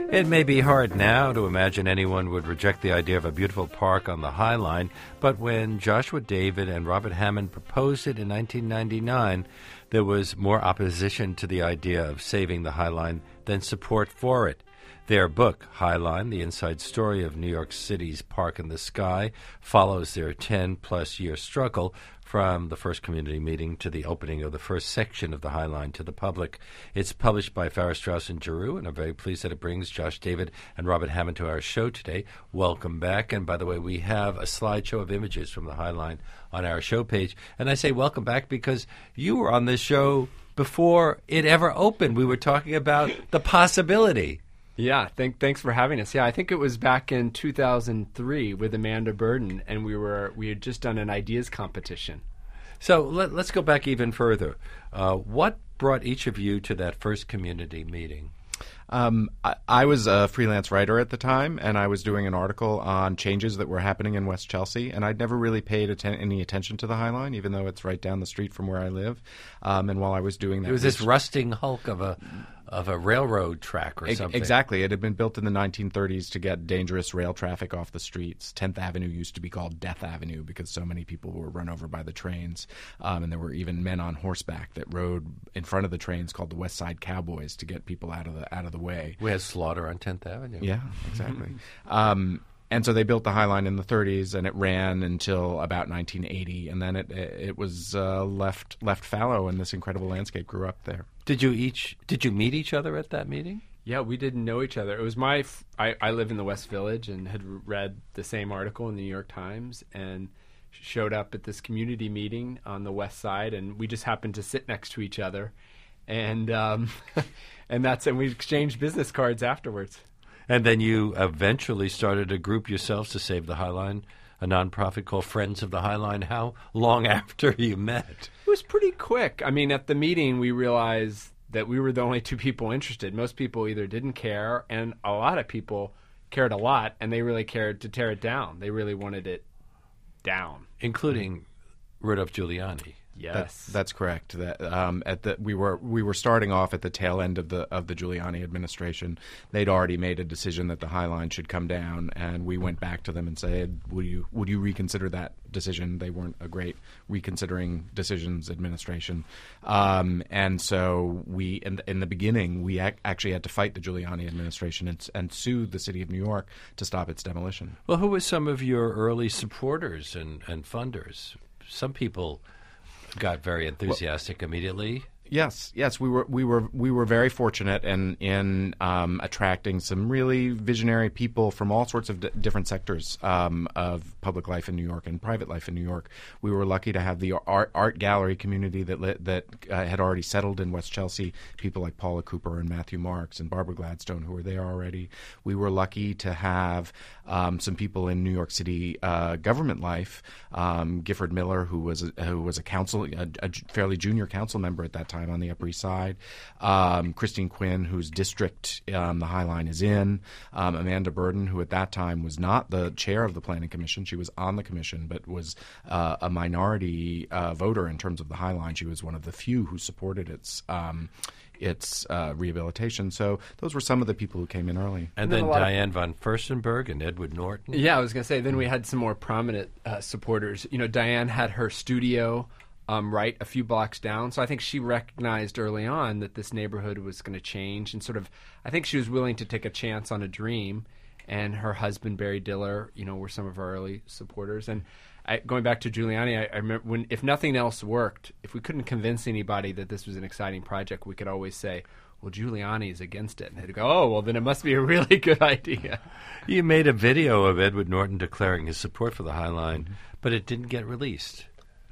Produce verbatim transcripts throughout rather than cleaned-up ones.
It may be hard now to imagine anyone would reject the idea of a beautiful park on the High Line, but when Joshua David and Robert Hammond proposed it in nineteen ninety-nine, there was more opposition to the idea of saving the High Line than support for it. Their book, High Line, The Inside Story of New York City's Park in the Sky, follows their ten-plus year struggle from the first community meeting to the opening of the first section of the High Line to the public. It's published by Farrar, Straus and Giroux, and I'm very pleased that it brings Josh David and Robert Hammond to our show today. Welcome back. And by the way, we have a slideshow of images from the High Line on our show page. And I say welcome back because you were on this show before it ever opened. We were talking about the possibility. Yeah, thank, thanks for having us. Yeah, I think it was back in two thousand three with Amanda Burden, and we were we had just done an ideas competition. So let, let's go back even further. Uh, what brought each of you to that first community meeting? Um, I, I was a freelance writer at the time, and I was doing an article on changes that were happening in West Chelsea, and I'd never really paid atten- any attention to the High Line, even though it's right down the street from where I live. Um, and while I was doing that, it was this rusting hulk of a of a railroad track or e- something. Exactly. It had been built in the nineteen thirties to get dangerous rail traffic off the streets. tenth Avenue used to be called Death Avenue because so many people were run over by the trains, um, and there were even men on horseback that rode in front of the trains called the West Side Cowboys to get people out of the out of the way. We had slaughter on tenth Avenue. Yeah, exactly. um, and so they built the High Line in the thirties, and it ran until about nineteen eighty, and then it it was uh, left left fallow, and this incredible landscape grew up there. Did you each did you meet each other at that meeting? Yeah, we didn't know each other. It was my f- I, I live in the West Village and had read the same article in the New York Times and showed up at this community meeting on the West Side, and we just happened to sit next to each other, and um, and that's and we exchanged business cards afterwards. And then you eventually started a group yourselves to save the High Line, a nonprofit called Friends of the High Line. How long after you met? It was pretty quick. I mean, at the meeting, we realized that we were the only two people interested. Most people either didn't care, and a lot of people cared a lot, and they really cared to tear it down. They really wanted it down. Including Rudolph Giuliani. Yes, that's, that's correct. That um, at the we were we were starting off at the tail end of the of the Giuliani administration. They'd already made a decision that the High Line should come down, and we went back to them and said, "Would you would you reconsider that decision?" They weren't a great reconsidering decisions administration, um, and so we in, in the beginning we ac- actually had to fight the Giuliani administration and, and sue the city of New York to stop its demolition. Well, who were some of your early supporters and, and funders? Some people got very enthusiastic well, immediately. Yes, yes, we were we were we were very fortunate in in um, attracting some really visionary people from all sorts of d- different sectors um, of public life in New York and private life in New York. We were lucky to have the art art gallery community that lit, that uh, had already settled in West Chelsea. People like Paula Cooper and Matthew Marks and Barbara Gladstone who were there already. We were lucky to have um, some people in New York City uh, government life. Um, Gifford Miller, who was a, who was a council a, a fairly junior council member at that time on the Upper East Side, um, Christine Quinn, whose district um, the High Line is in, um, Amanda Burden, who at that time was not the chair of the Planning Commission. She was on the commission, but was uh, a minority uh, voter in terms of the High Line. She was one of the few who supported its um, its uh, rehabilitation. So those were some of the people who came in early. And, and then, then Diane von Furstenberg and Edward Norton. Yeah, I was going to say, then we had some more prominent uh, supporters. You know, Diane had her studio Um, right a few blocks down. So I think she recognized early on that this neighborhood was going to change, and sort of, I think she was willing to take a chance on a dream. And her husband, Barry Diller, you know, were some of our early supporters. And I, going back to Giuliani, I, I remember when, if nothing else worked, if we couldn't convince anybody that this was an exciting project, we could always say, well, Giuliani is against it. And they'd go, oh, well, then it must be a really good idea. You made a video of Edward Norton declaring his support for the High Line, mm-hmm. but it didn't get released.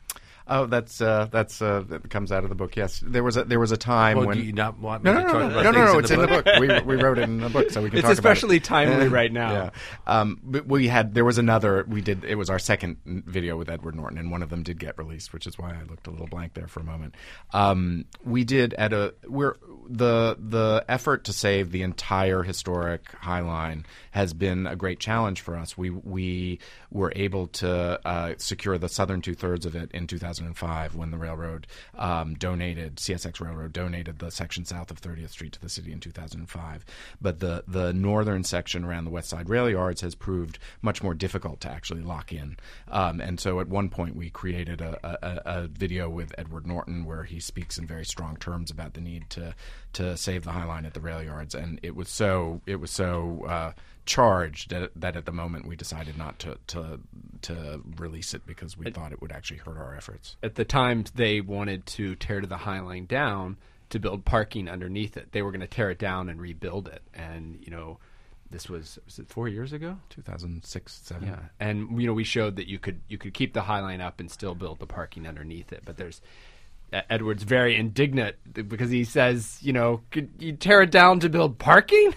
Oh, that's uh, that's uh, that comes out of the book. Yes, there was a there was a time well, when. Do you not want me no, to no, talk no, about no, no, no, in it's the in book? the book. We we wrote it in the book, so we can it's talk especially about it. timely right now. Yeah, um, but we had there was another. We did it was our second video with Edward Norton, and one of them did get released, which is why I looked a little blank there for a moment. Um, we did at a we're the the effort to save the entire historic High Line has been a great challenge for us. We we were able to uh, secure the southern two thirds of it in two thousand thousand five when the railroad um, donated, C S X Railroad donated the section south of thirtieth Street to the city in two thousand five. But the, the northern section around the West Side Rail Yards has proved much more difficult to actually lock in. Um, and so at one point we created a, a, a video with Edward Norton where he speaks in very strong terms about the need to to save the High Line at the rail yards. And it was so it was so uh, charged that, that at the moment we decided not to, to to release it because we thought it would actually hurt our efforts. At the time, they wanted to tear the High Line down to build parking underneath it. They were going to tear it down and rebuild it. And, you know, this was, was it four years ago? two thousand six, seven. Yeah. And, you know, we showed that you could you could keep the High Line up and still build the parking underneath it. But there's Edward's very indignant because he says, you know, could you tear it down to build parking?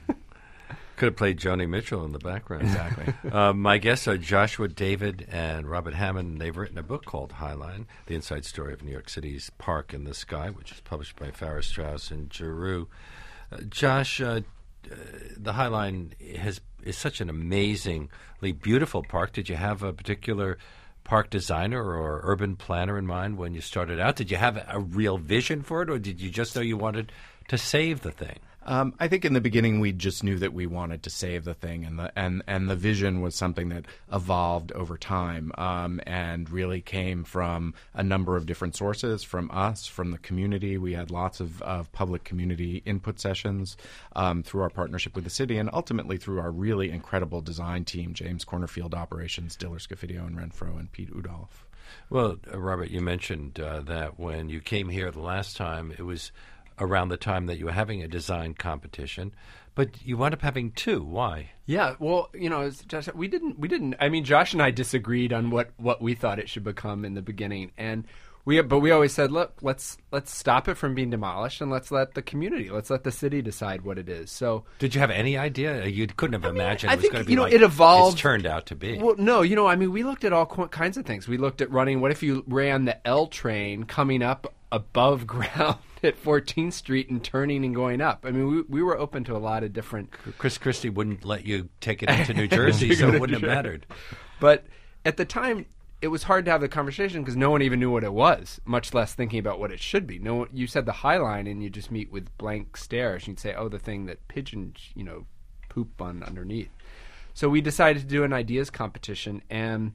Could have played Joni Mitchell in the background. Exactly. uh, my guests are Joshua David and Robert Hammond. They've written a book called High Line, The Inside Story of New York City's Park in the Sky, which is published by Farrar, Straus and Giroux. Uh, Josh, uh, uh, the High Line has is such an amazingly beautiful park. Did you have a particular park designer or urban planner in mind when you started out? Did you have a real vision for it, or did you just know you wanted to save the thing? Um, I think in the beginning we just knew that we wanted to save the thing, and the and, and the vision was something that evolved over time um, and really came from a number of different sources, from us, from the community. We had lots of, of public community input sessions um, through our partnership with the city, and ultimately through our really incredible design team, James Cornerfield Operations, Diller Scofidio and Renfro, and Pete Udolph. Well, uh, Robert, you mentioned uh, that when you came here the last time, it was around the time that you were having a design competition, but you wound up having two. Why? Yeah, well, you know, as Josh, we didn't, we didn't. I mean, Josh and I disagreed on what, what we thought it should become in the beginning, and we, but we always said, look, let's let's stop it from being demolished, and let's let the community, let's let the city decide what it is. So, did you have any idea? You couldn't have I mean, imagined I it was think, going to be you know, like it evolved. It's turned out to be. Well, no, you know, I mean, we looked at all qu- kinds of things. We looked at running. What if you ran the L train coming up above ground at fourteenth Street and turning and going up? I mean, we we were open to a lot of different. Chris Christie wouldn't let you take it into New Jersey, so it wouldn't have mattered. But at the time, it was hard to have the conversation because no one even knew what it was, much less thinking about what it should be. No one, you said the High Line, and you just meet with blank stares. You'd say, "Oh, the thing that pigeons, you know, poop on underneath." So we decided to do an ideas competition, and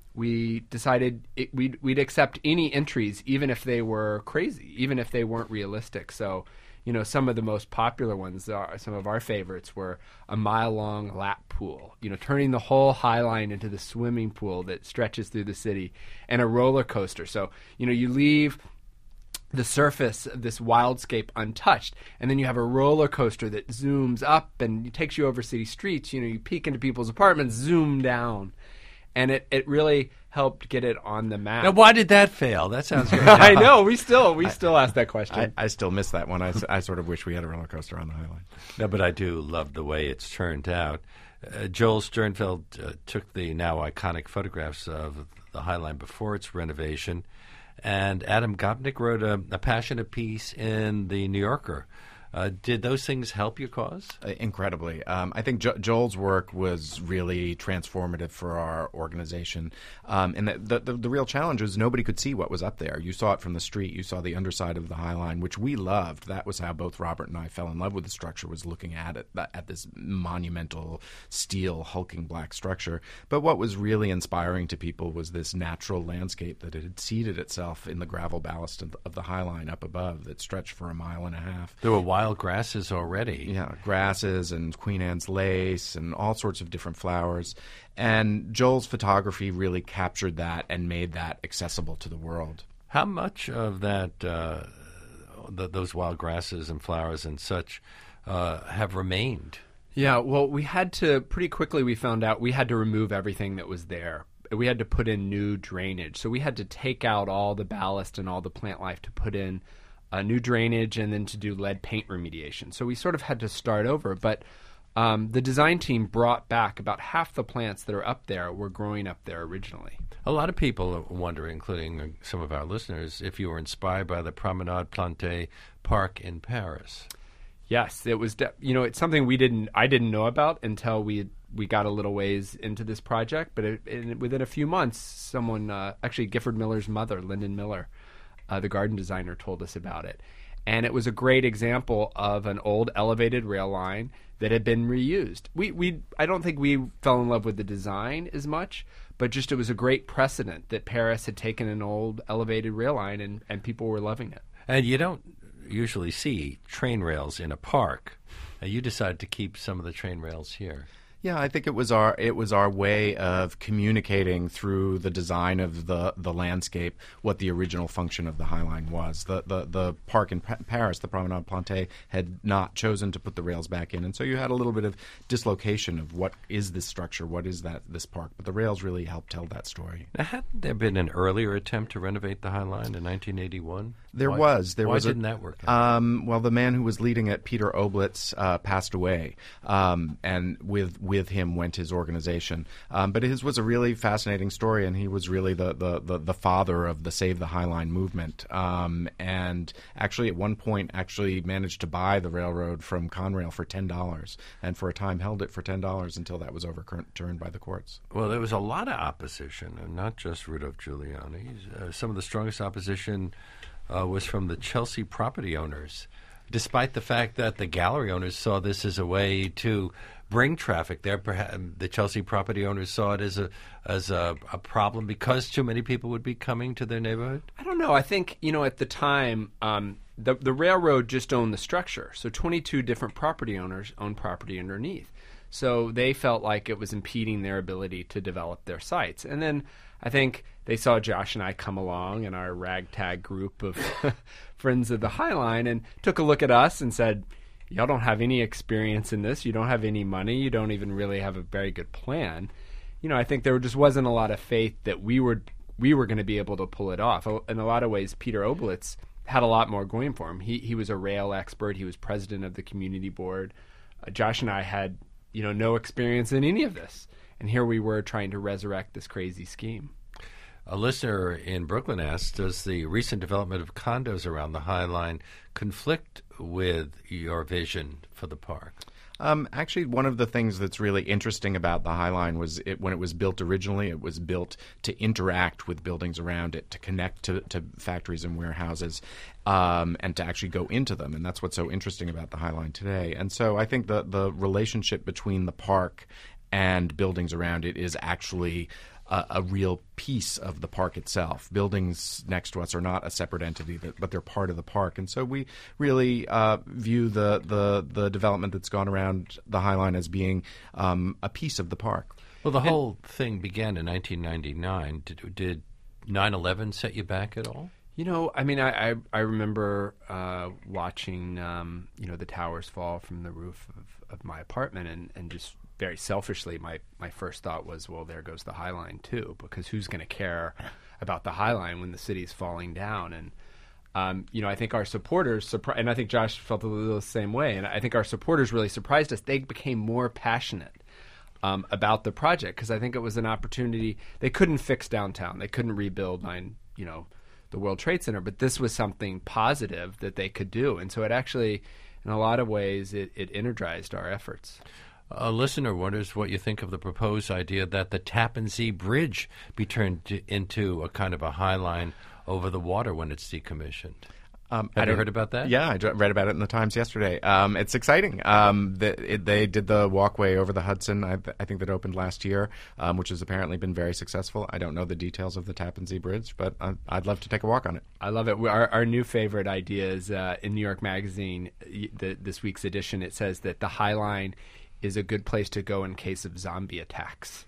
we decided it, we'd, we'd accept any entries, even if they were crazy, even if they weren't realistic. So, you know, some of the most popular ones, are, some of our favorites were a mile-long lap pool, you know, turning the whole High Line into the swimming pool that stretches through the city, and a roller coaster. So, you know, you leave the surface of this wildscape untouched, and then you have a roller coaster that zooms up and takes you over city streets. You know, you peek into people's apartments, zoom down. And it, it really helped get it on the map. Now, why did that fail? That sounds good. I know. We still we still ask that question. I, I still miss that one. I, I sort of wish we had a roller coaster on the High Line. No, but I do love the way it's turned out. Uh, Joel Sternfeld uh, took the now iconic photographs of the High Line before its renovation, and Adam Gopnik wrote a, a passionate piece in The New Yorker. Uh, did those things help your cause? Uh, incredibly. Um, I think jo- Joel's work was really transformative for our organization. Um, and the, the, the, the real challenge was nobody could see what was up there. You saw it from the street. You saw the underside of the High Line, which we loved. That was how both Robert and I fell in love with the structure, was looking at it, at this monumental steel hulking black structure. But what was really inspiring to people was this natural landscape that had seeded itself in the gravel ballast of the, of the High Line up above that stretched for a mile and a half. There were wild grasses already. Yeah, grasses and Queen Anne's lace and all sorts of different flowers. And Joel's photography really captured that and made that accessible to the world. How much of that, uh, the, those wild grasses and flowers and such, uh, have remained? Yeah, well, we had to, pretty quickly we found out we had to remove everything that was there. We had to put in new drainage. So we had to take out all the ballast and all the plant life to put in Uh, new drainage, and then to do lead paint remediation. So we sort of had to start over. But um, the design team brought back about half the plants that are up there were growing up there originally. A lot of people wonder, including some of our listeners, if you were inspired by the Promenade Plantée Park in Paris. Yes, it was. De- you know, it's something we didn't. I didn't know about until we had we got a little ways into this project, but it, it, within a few months, someone, uh, actually Gifford Miller's mother, Lyndon Miller, uh, the garden designer, told us about it. And it was a great example of an old elevated rail line that had been reused. We, we, I don't think we fell in love with the design as much, but just it was a great precedent that Paris had taken an old elevated rail line and, and people were loving it. And you don't usually see train rails in a park. And you decided to keep some of the train rails here. Yeah, I think it was our it was our way of communicating through the design of the, the landscape what the original function of the High Line was. The the, the park in pa- Paris, the Promenade Plantée, had not chosen to put the rails back in, and so you had a little bit of dislocation of what is this structure, what is that this park. But the rails really helped tell that story. Now, hadn't there been an earlier attempt to renovate the High Line in nineteen eighty-one? There why, was. There why was. Why didn't a, that work out? Um, well, the man who was leading it, Peter Oblitz, uh, passed away, um, and with with him went his organization. Um, but his was a really fascinating story, and he was really the the, the, the father of the Save the High Line movement. Um, and actually, at one point, actually managed to buy the railroad from Conrail for ten dollars, and for a time held it for ten dollars until that was overturned by the courts. Well, there was a lot of opposition, and not just Rudolph Giuliani. Uh, some of the strongest opposition uh, was from the Chelsea property owners, despite the fact that the gallery owners saw this as a way to bring traffic there. Perhaps the Chelsea property owners saw it as a as a, a problem because too many people would be coming to their neighborhood. I don't know. I think, you know, at the time, um, the the railroad just owned the structure. So twenty-two different property owners owned property underneath. So they felt like it was impeding their ability to develop their sites. And then I think they saw Josh and I come along and our ragtag group of friends of the High Line and took a look at us and said, y'all don't have any experience in this. You don't have any money. You don't even really have a very good plan. You know, I think there just wasn't a lot of faith that we were we were going to be able to pull it off. In a lot of ways, Peter Oblitz had a lot more going for him. He he was a rail expert. He was president of the community board. Uh, Josh and I had, you know, no experience in any of this. And here we were trying to resurrect this crazy scheme. A listener in Brooklyn asked, does the recent development of condos around the High Line conflict with your vision for the park? Um, actually, one of the things that's really interesting about the High Line was it, when it was built originally, it was built to interact with buildings around it, to connect to, to factories and warehouses, um, and to actually go into them. And that's what's so interesting about the High Line today. And so I think the, the relationship between the park and buildings around it is actually a, a real piece of the park itself. Buildings next to us are not a separate entity, that, but they're part of the park. And so we really uh, view the, the, the development that's gone around the High Line as being um, a piece of the park. Well, the whole and, thing began in nineteen ninety-nine. Did, did nine eleven set you back at all? You know, I mean, I I, I remember uh, watching, um, you know, the towers fall from the roof of, of my apartment, and, and just very selfishly, my, my first thought was, well, there goes the High Line too, because who's going to care about the High Line when the city's falling down? And um, you know, I think our supporters, surpri- and I think Josh felt a little the same way, and I think our supporters really surprised us. They became more passionate um, about the project because I think it was an opportunity. They couldn't fix downtown, they couldn't rebuild nine, you know, the World Trade Center, but this was something positive that they could do, and so it actually, in a lot of ways, it, it energized our efforts. A listener wonders what you think of the proposed idea that the Tappan Zee Bridge be turned to, into a kind of a High Line over the water when it's decommissioned. Um, Have you heard about that? Yeah, I read about it in the Times yesterday. Um, it's exciting. Um, the, it, they did the walkway over the Hudson, I, I think that opened last year, um, which has apparently been very successful. I don't know the details of the Tappan Zee Bridge, but I, I'd love to take a walk on it. I love it. Our, our new favorite idea is uh, in New York Magazine, the, this week's edition, it says that the High Line is a good place to go in case of zombie attacks.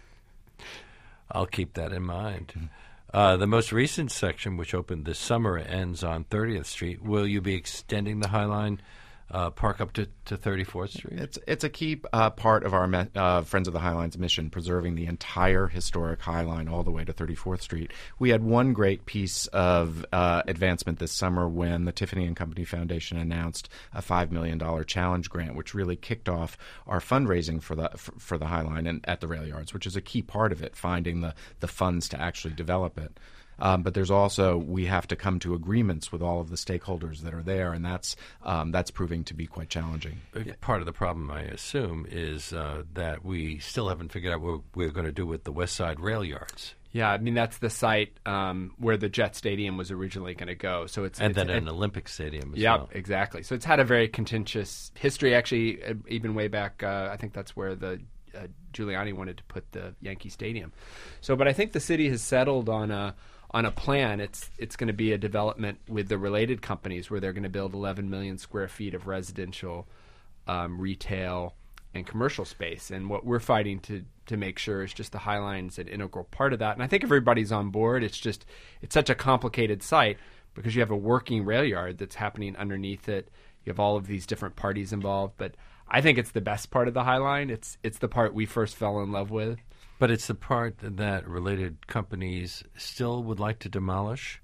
I'll keep that in mind. Mm-hmm. Uh, the most recent section, which opened this summer, ends on thirtieth Street. Will you be extending the High Line uh, park up to, to thirty-fourth Street? It's it's a key uh, part of our me- uh, Friends of the High Line's mission, preserving the entire historic High Line all the way to thirty-fourth Street. We had one great piece of uh, advancement this summer when the Tiffany and Company Foundation announced a five million dollars challenge grant, which really kicked off our fundraising for the for, for the High Line and at the rail yards, which is a key part of it, finding the, the funds to actually develop it. Um, but there's also, we have to come to agreements with all of the stakeholders that are there, and that's um, that's proving to be quite challenging. Part of the problem, I assume, is uh, that we still haven't figured out what we're going to do with the West Side rail yards. Yeah, I mean, that's the site um, where the Jet Stadium was originally going to go. So it's And it's, then it, an Olympic Stadium as yeah, well. exactly. So it's had a very contentious history, actually, uh, even way back. Uh, I think that's where the uh, Giuliani wanted to put the Yankee Stadium. So, but I think the city has settled on a on a plan. It's it's going to be a development with the related companies where they're going to build eleven million square feet of residential, um, retail, and commercial space. And what we're fighting to to make sure is just the High Line's an integral part of that. And I think everybody's on board. It's just it's such a complicated site because you have a working rail yard that's happening underneath it. You have all of these different parties involved. But I think it's the best part of the High Line. It's it's the part we first fell in love with. But it's the part that related companies still would like to demolish?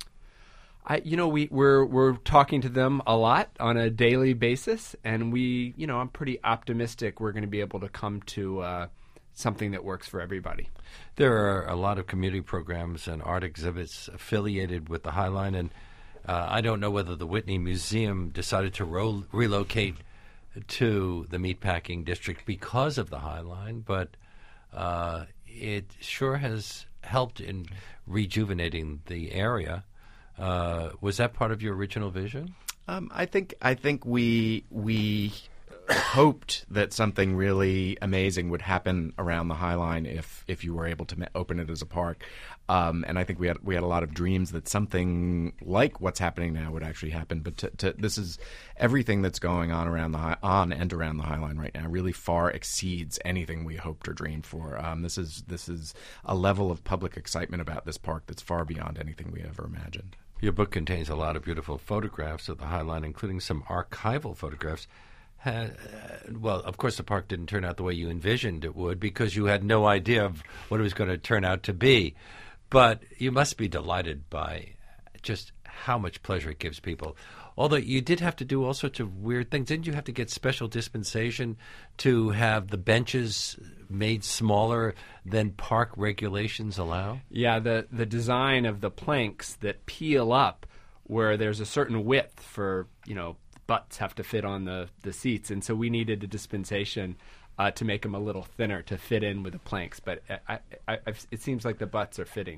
I, you know, we, we're we're talking to them a lot on a daily basis, and we, you know, I'm pretty optimistic we're going to be able to come to uh, something that works for everybody. There are a lot of community programs and art exhibits affiliated with the High Line, and uh, I don't know whether the Whitney Museum decided to ro- relocate to the meatpacking district because of the High Line, but uh, it sure has helped in rejuvenating the area. Uh, was that part of your original vision? Um, I think I think we we hoped that something really amazing would happen around the High Line if if you were able to ma- open it as a park, um, and I think we had we had a lot of dreams that something like what's happening now would actually happen. But to, to, this is everything that's going on around the high, on and around the High Line right now really far exceeds anything we hoped or dreamed for. Um, this is this is a level of public excitement about this park that's far beyond anything we ever imagined. Your book contains a lot of beautiful photographs of the High Line, including some archival photographs. Uh, well, of course, the park didn't turn out the way you envisioned it would because you had no idea of what it was going to turn out to be. But you must be delighted by just how much pleasure it gives people. Although you did have to do all sorts of weird things. Didn't you have to get special dispensation to have the benches made smaller than park regulations allow? Yeah, the, the design of the planks that peel up where there's a certain width for, you know, butts have to fit on the, the seats. And so we needed a dispensation uh, to make them a little thinner to fit in with the planks. But I, I, I've, it seems like the butts are fitting.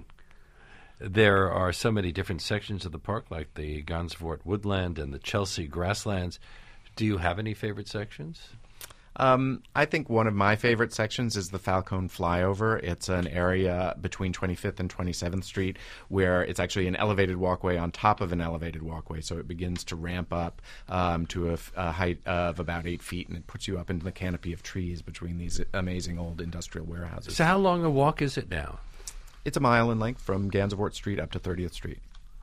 There are so many different sections of the park, like the Gansevoort Woodland and the Chelsea Grasslands. Do you have any favorite sections? Um, I think one of my favorite sections is the Falcone Flyover. It's an area between twenty-fifth and twenty-seventh Street where it's actually an elevated walkway on top of an elevated walkway. So it begins to ramp up um, to a, a height of about eight feet, and it puts you up into the canopy of trees between these amazing old industrial warehouses. So how long a walk is it now? It's a mile in length from Gansevoort Street up to thirtieth Street.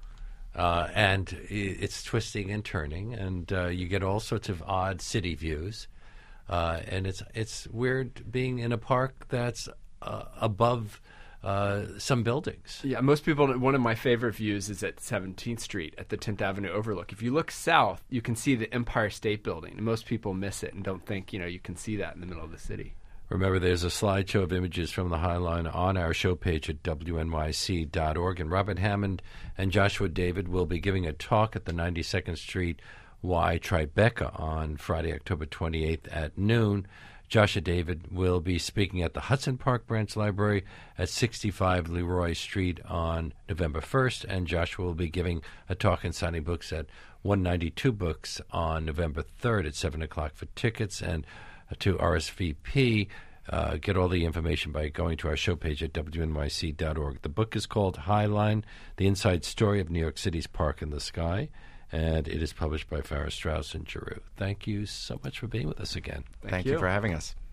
Uh, and it's twisting and turning, and uh, you get all sorts of odd city views. Uh, and it's it's weird being in a park that's uh, above uh, some buildings. Yeah, most people, one of my favorite views is at seventeenth Street at the tenth Avenue overlook. If you look south, you can see the Empire State Building. And most people miss it and don't think, you know, you can see that in the middle of the city. Remember, there's a slideshow of images from the High Line on our show page at W N Y C dot org. And Robert Hammond and Joshua David will be giving a talk at the ninety-second Street Y Tribeca on Friday, October twenty-eighth at noon. Joshua David will be speaking at the Hudson Park Branch Library at sixty-five Leroy Street on November first. And Joshua will be giving a talk and signing books at one ninety-two Books on November third at seven o'clock for tickets. And to R S V P, uh, get all the information by going to our show page at W N Y C dot org. The book is called High Line, The Inside Story of New York City's Park in the Sky, and it is published by Farrar, Straus and Giroux. Thank you so much for being with us again. Thank, Thank you. you for having us.